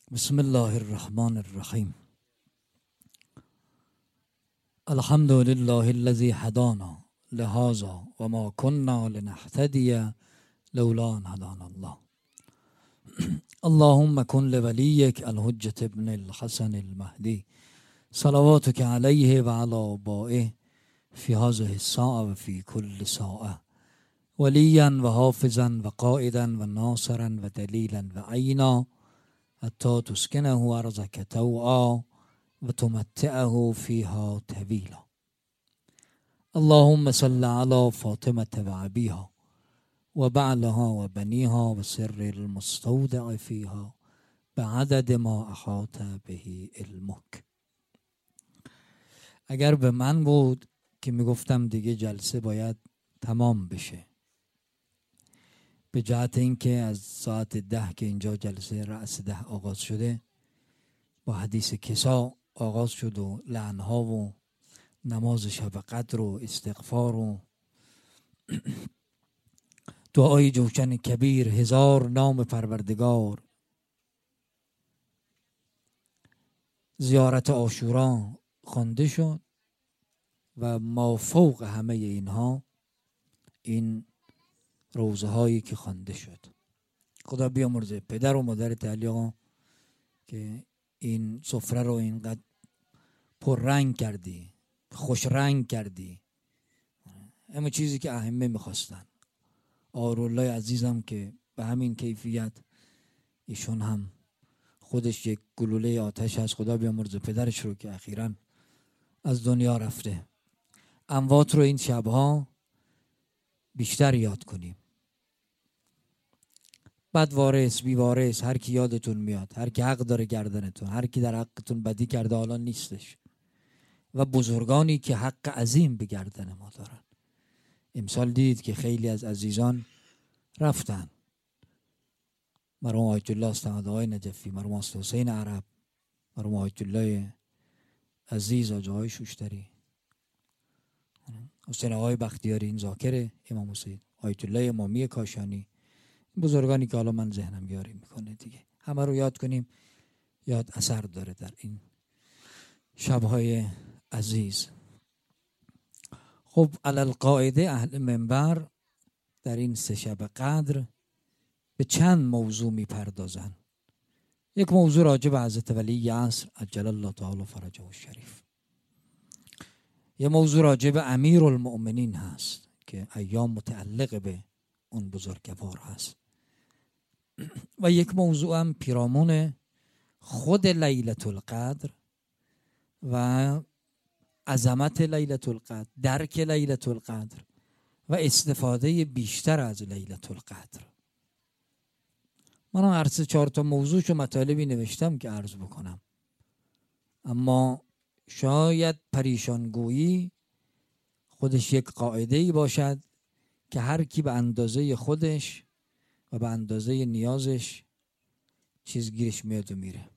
بسم الله الرحمن الرحیم. الحمد لله الذي هدانا لهذا وما كنا لنهتدي لولا ان هدانا الله. اللهم كن لوليك الحجة ابن الحسن المهدي صلواتك عليه وعلى آبائه في هذه الساعة وفي كل ساعة وليا وحافظا وقائدا وناصرا ودليلا وعينا حتى تسكنه أرضك طوعا وتمتعه فيها طويلا. اللهم صل على فاطمة وأبيها وبعلها وبنيها وسر المستودع فيها بعدد ما احاط به علمک. اگر به من بود که میگفتم دیگه جلسه باید تمام بشه، به جهت اینکه از ساعت 10 که اینجا جلسه رأس 10 آغاز شده با حدیث کسا آغاز شد و لعنها و نماز شب قدر و استغفار و دعای جوشن کبیر، 1000 نام پروردگار، زیارت عاشورا خوانده شد و ما فوق همه اینها این روزه هایی که خوانده شد. خدا بیامرزه پدر و مادر تعلیقا که این سفره رو اینقدر پررنگ کردی، خوش رنگ کردی، همه چیزی که ائمه میخواستن. آرالله عزیزم که به همین کیفیت ایشون هم خودش یک گلوله آتش هست. خدا بیامرزه پدرش رو که اخیراً از دنیا رفته. اموات رو این شبها بیشتر یاد کنیم. بد وارث بی وارث هر کی یادتون میاد، هر کی حق داره گردنتون، هر کی در حقتون بدی کرده حالا نیستش، و بزرگانی که حق عظیم به گردن ما دارن. امسال دید که خیلی از عزیزان رفتن. مرحوم آیت الله استعدادهای نجفی، مرحوم آقا حسین عرب، مرحوم آیت الله عزیز آقای شوشتری، حسین آقای بختیاری این ذاکر امام حسین، آیت الله امامی کاشانی، بزرگانی که حالا من ذهنم یاری میکنه دیگه، همه رو یاد کنیم. یاد اثر داره در این شبهای عزیز. خب علالقاعده اهل منبر در این 3 شب قدر به چند موضوع میپردازن. یک موضوع راجع به حضرت ولی عصر عجل الله تعالی فرجه الشریف، یه موضوع راجع به امیرالمؤمنین هست که ایام متعلق به اون بزرگوار هست، و یک موضوع هم پیرامون خود لیلة القدر و عظمت لیلة القدر، درک لیلة القدر و استفاده بیشتر از لیلة القدر. من هم هر 3-4 تا موضوعشو مطالبی نوشتم که عرض بکنم، اما شاید پریشانگویی خودش یک قاعده‌ای باشد که هر کی به اندازه خودش و به اندازه نیازش چیز گیرش میاد و میره.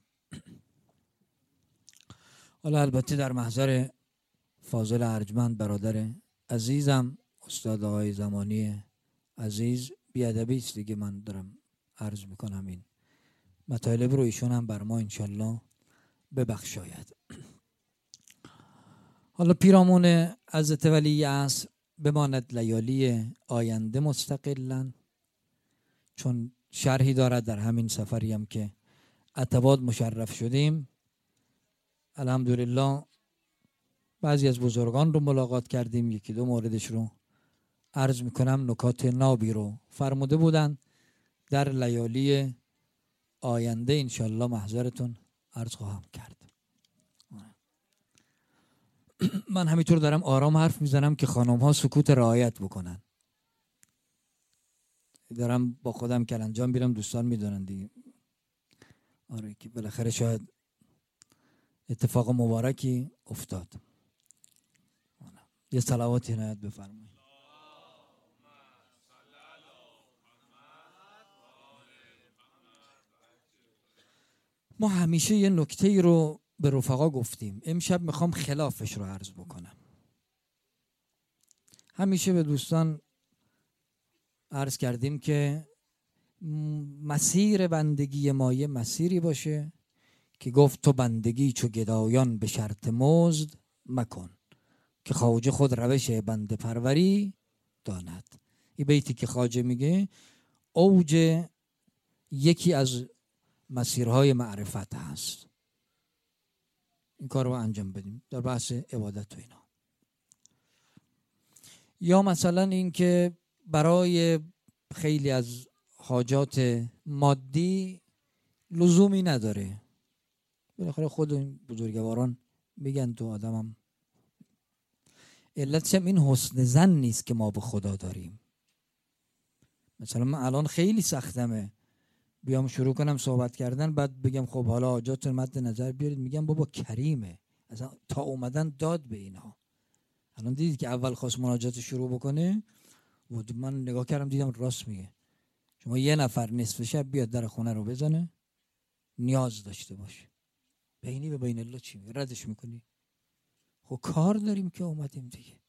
حالا البته در محضر فاضل ارجمند برادر عزیزم استاد آقای زمانی عزیز بیادبی است دیگه، من دارم عرض میکنم این مطالب رو، ایشون هم بر ما انشالله ببخشاید. حالا پیرامون حضرت ولی عصر بماند لیالی آینده مستقلاً، چون شرحی دارد. در همین سفری هم که عتبات مشرف شدیم الحمدلله بعضی از بزرگان رو ملاقات کردیم، 1-2 موردش رو عرض میکنم. نکات نابی رو فرموده بودن در لیالی آینده انشالله محضرتون عرض خواهم کرد. من همینطور دارم آرام حرف میزنم که خانم ها سکوت رعایت بکنن. دارم با خودم کلنجان بیرم، دوستان میدونن دیگه. آره که بالاخره شاید اتفاق مبارکی افتاد. یه صلواتی عنایت بفرمایید. ما همیشه یه نکته‌ای رو به رفقا گفتیم، امشب میخوام خلافش رو عرض بکنم. همیشه به دوستان عرض کردیم که مسیر بندگی ما یه مسیری باشه که گفت تو بندگی چو گدایان به شرط مزد مکن، که خواجه خود روش بنده پروری داند. این بیتی که خواجه میگه اوج یکی از مسیرهای معرفت هست. این کار رو انجام بدیم در بحث عبادت و اینا. یا مثلا این که برای خیلی از حاجات مادی لزومی نداره، بالاخره خود این بزرگواران میگن تو آدمم. علتش هم این حسن ظن نیست که ما به خدا داریم. مثلا من الان خیلی سختمه بیام شروع کنم صحبت کردن بعد بگم خب حالا حاجاتون مد نظر بیارید، میگم بابا کریمه اصلا تا اومدن داد به اینها. الان دیدید که اول خواست مناجات شروع بکنه و من نگاه کردم دیدم راست میگه. شما یه نفر نصف شب بیاد در خونه رو بزنه، نیاز داشته باشه، بینی به بین الله چی میگه؟ ردش میکنی؟ خب کار داریم که اومدیم دیگه.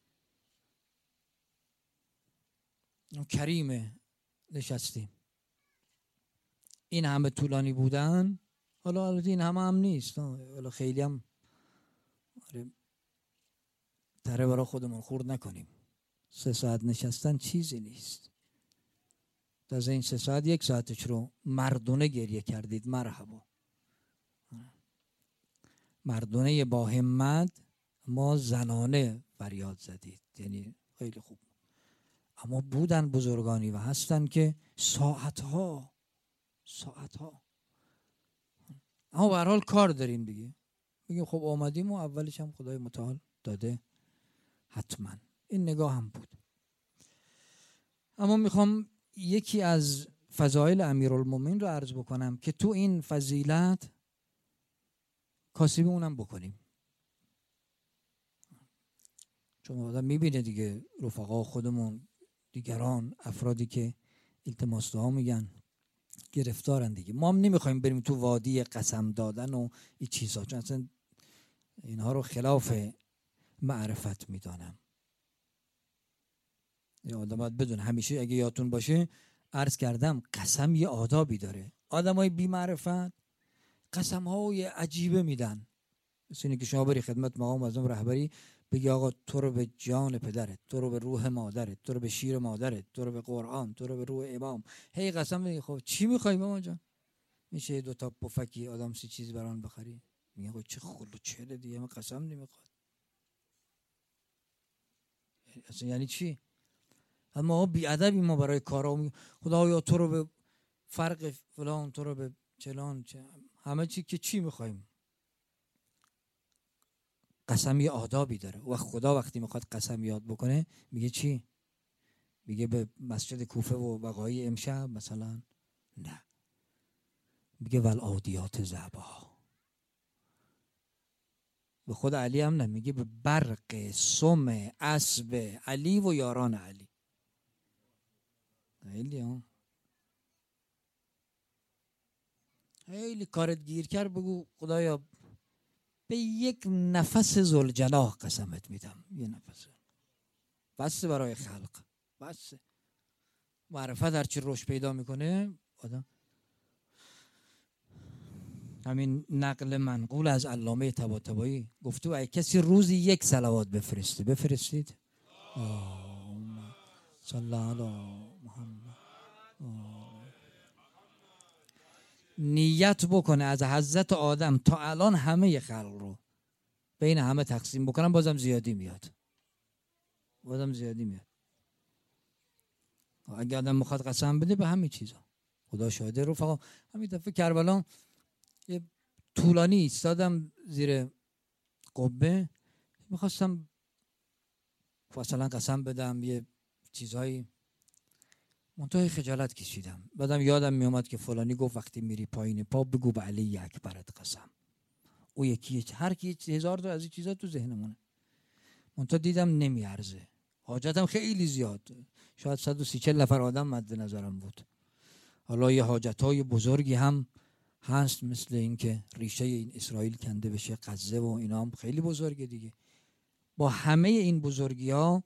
کریمه نشستیم. این همه طولانی بودن، حالا این همه هم نیست، حالا خیلی هم تره برای خودمون خورد نکنیم. 3 ساعت نشستن چیزی نیست. از این 3 ساعت 1 ساعتش رو مردونه گریه کردید، مرحبا. مردونه با همت، ما زنانه فریاد زدید، یعنی خیلی خوب. اما بودن بزرگانی و هستن که ساعتها اما به هر حال کار داریم دیگه. میگیم خب آمدیم و اولش هم خدای متعال داده حتما. این نگاه هم بود. اما میخوام یکی از فضایل امیرالمومنین رو عرض بکنم که تو این فضیلت کاسبی اونم بکنیم. چون آدم میبینه دیگه رفقا خودمون، دیگران، افرادی که التماس دعا میگن گرفتارن دیگه. ما هم نمیخوایم بریم تو وادی قسم دادن و این چیزها، چون اصلا اینها رو خلاف معرفت میدانم. یه آدم باید بدون، همیشه اگه یادتون باشه عرض کردم قسم یه آدابی داره. آدمای بی معرفت قسم های عجیبه میدن. مثل اینه که شما بری خدمت مقام معظم رهبری بگی آقا تو رو به جان پدرت، تو رو به روح مادرت، تو رو به شیر مادرت، تو رو به قرآن، تو رو به روح امام، هی قسم میگی. خب چی میخوای مامان جان؟ میشه 2 تا پفکی آدم 30 چیز برام بخری؟ میگه خب چه خلو چله دیگه، من قسم نمیخواد. اصلا یعنی چی؟ اما بی ادبی ما برای کارا خدایا تو رو به فرق فلان، تو رو به چلان، همه چی که چی میخوایم؟ قسم یه آدابی داره و خدا وقتی میخواد قسم یاد بکنه میگه چی؟ میگه به مسجد کوفه و وقایع امشب مثلا نه، میگه والعادیات ضبا. به خود علی هم نه، میگه به برق سم اسب علی و یاران علی. خیلی کارت گیر کرد بگو خدایا به یک نفس ذوالجلال قسمت میدم، یه نفس بس برای خلق، بس معرفت هرچی رشد پیدا میکنه آدم. همین نقل منقول از علامه طباطبایی گفته اگه کسی روزی 1 صلوات بفرستید صلی علی محمد، نیت بکنه از حضرت آدم تا الان همه خلق رو بین همه تقسیم بکنم، بازم زیادی میاد. اگه آدم میخواد قسم بده به همین چیزا، خدا شاهده. رفقا همین دفعه کربلا یه طولانی ایستادم زیر قبه، میخواستم مثلا قسم بدم یه چیزایی، منتهای خجالت کشیدم. بعدم یادم میومد که فلانی گفت وقتی میری پایین پا بگو به علی اکبرت قسم. او یکی هر کی 1000 تا از این چیزا تو ذهنمونه. منتها دیدم نمیارزه، حاجتم خیلی زیاد، شاید 130-140 نفر آدم مد نظرم بود. حالا یه حاجتهای بزرگی هم هست، مثل این که ریشه این اسرائیل کنده بشه، غزه و اینا هم خیلی بزرگه دیگه. با همه این بزرگی ها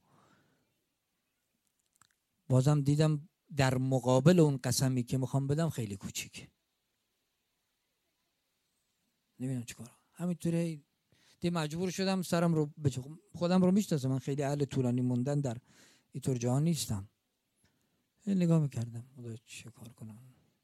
بازم دیدم در مقابل اون قسمی که میخوام بدم خیلی کوچیک. نمیدونم چیکار. همینطوری دی مجبور شدم سرم رو خودم رو میشناسم، من خیلی اهل طولانی موندن در اینطور جاها نیستم. نگاه میکردم خدا چه کار کنم.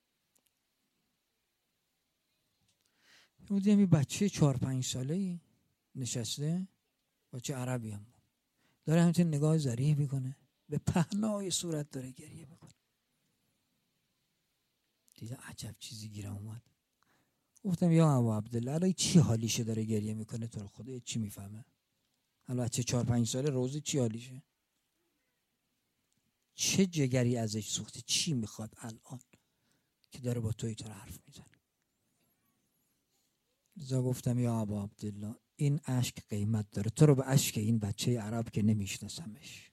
بودیم یه بچه 4-5 ساله‌ای نشسته، بچه عربی هم داره همینطور نگاه ظریف میکنه، به پهنای صورت داره گریه میکنه. دیدم عجب چیزی گیرم اومد. گفتم یا ابو عبدالله الان چی حالیشه داره گریه میکنه؟ تو رو خدا چی میفهمه؟ الان بچه 4-5 ساله روزی چی حالیشه؟ چه جگری ازش سوخته؟ چی میخواد الان که داره با توی تو حرف میزنه؟ لذا گفتم یا ابو عبدالله این اشک قیمت داره، تو رو به اشک این بچه عرب که نمیشناسمش.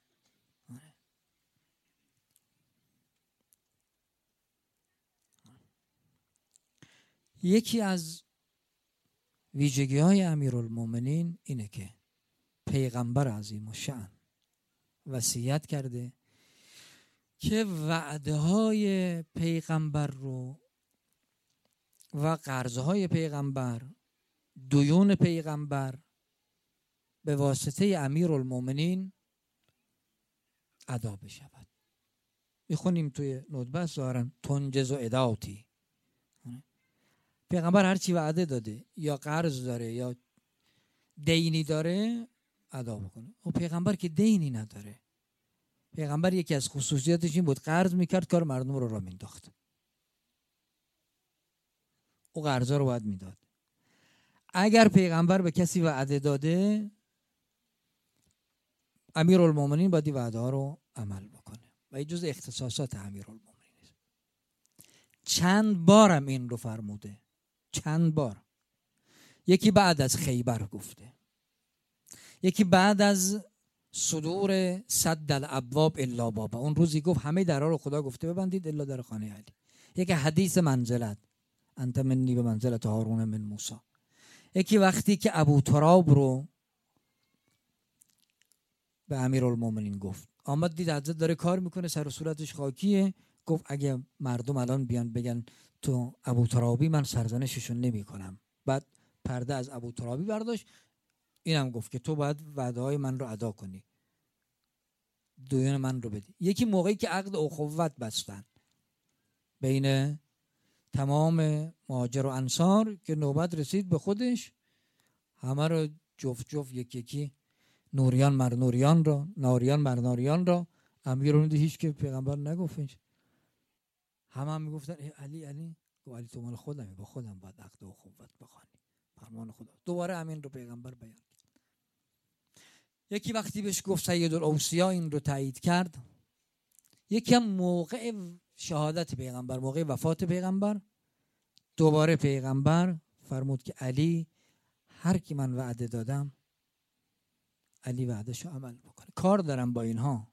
یکی از ویژگی‌های امیرالمومنین اینه که پیغمبر عظیم الشأن وصیت کرده که وعده‌های پیغمبر رو و قرض‌های پیغمبر، دیون پیغمبر به واسطه امیرالمومنین ادا بشود. میخونیم توی ندبه ظاهراً تنجز و اداتی. پیغمبر هرچی وعده داده یا قرض داره یا دینی داره ادا بکنه. و پیغمبر که دینی نداره، پیغمبر یکی از خصوصیاتش این بود قرض میکرد کار مردم رو مینداخت. او قرضا رو باید میداد. اگر پیغمبر به کسی وعده داده، امیرالمومنین باید این وعده ها رو عمل بکنه و این جز اختصاصات امیرالمومنین است. چند بارم این رو فرموده، چند بار. یکی بعد از خیبر گفته، یکی بعد از صدور سد الابواب الا بابا، اون روزی گفت همه درها رو خدا گفته ببندید الا در خانه علی. یکی حدیث منزلت، انت منی به منزلت هارون من موسی. یکی وقتی که ابو تراب رو به امیرالمومنین گفت، آمد دید حضرت داره کار میکنه، سر و صورتش خاکیه، گفت اگه مردم الان بیان بگن تو ابو ترابی، من سرزنششون نمی کنم. بعد پرده از ابو ترابی برداشت، اینم گفت که تو باید وعده های من رو ادا کنی، دیون من رو بدی. یکی موقعی که عقد اخوت بستن بین تمام مهاجر و انصار که نوبت رسید به خودش، همه رو جفت جفت یک یکی، نوریان مر نوریان را، ناریان مر ناریان را، امیرون هیچ که پیغمبر نگفتش. هم میگفتن علی علی، گفت علی تو مال خودمی، با خودم باید عقد اخوت بخوانی، فرمان خدا. دوباره همین رو پیغمبر بیان کرد. یکی وقتی بهش گفت سیدالاوصیا این رو تایید کرد. یکی هم موقع شهادت پیغمبر، موقع وفات پیغمبر، دوباره پیغمبر فرمود که علی هر کی من وعده دادم علی وعدهشو عمل بکنه. کار دارم با اینها،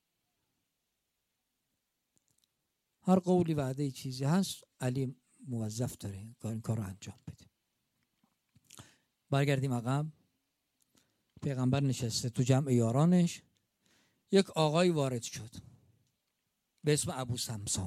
هر قولی وعده چیزی هست علی موظف داره این کار رو انجام بده. برگردیم عقب. پیغمبر نشسته تو جمع یارانش، یک آقای وارد شد به اسم ابو سمسام.